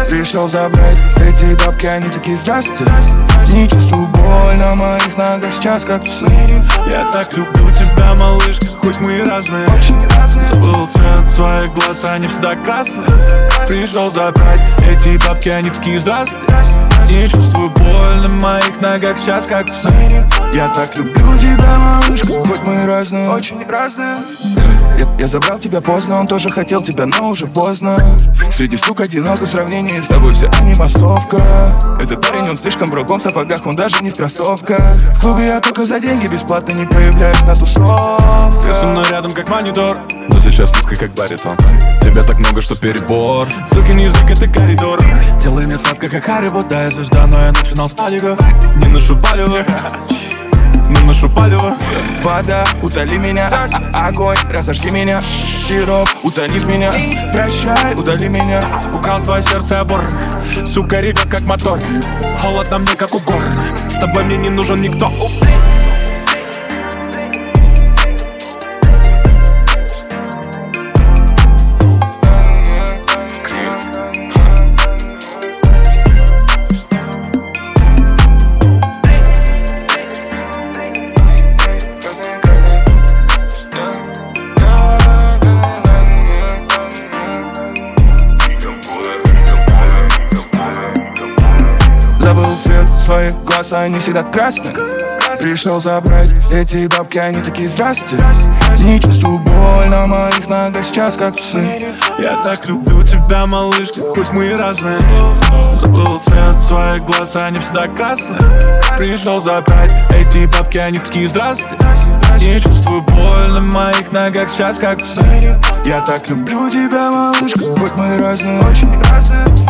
Пришел забрать эти бабки, они такие здрасте. Не чувствую боль на моих ногах сейчас, как тусы. Я так люблю тебя, малышка, хоть мы и разные. Забыл цвет своих глаз, они всегда красные. Пришел забрать эти бабки, они такие здрасте. Не чувствую боль на моих ногах сейчас, как тусы. Я так люблю тебя, малышка, хоть мы и разные, очень разные. Я забрал тебя поздно, он тоже хотел тебя, но уже поздно. Среди сук одиноко в сравнении с тобой вся не массовка. Этот парень, он слишком другом в сапогах, он даже не в кроссовках. В клубе я только за деньги бесплатно не появляюсь на тусовках. Ты со мной рядом как монитор, но сейчас узко как баритон. Тебя так много, что перебор. Сукин язык, это коридор. Делай мне сладко, как Харибо, да, я звезда, но я начинал с падика. Не ношу палево, но ношу палево. Вода, утоли меня, огонь, разожги меня. Сироп, утоли меня, прощай, удали меня. Украл твое сердце обор, сука, ревет как мотор. Холодно мне, как у гор, с тобой мне не нужен никто. Забыл цвет своих глаз, они всегда красные. Пришел забрать эти бабки, они такие здрасте. Не чувствую боль на моих ногах сейчас, как тусы. Я так люблю тебя, малышка, хоть мы и разные. Забыл цвет своих глаз, они всегда красные. Пришел забрать эти бабки, они такие здрасте. Не чувствую боль на моих ногах сейчас, как тусы. Я так люблю тебя, малышка, хоть мы и разные, очень разные.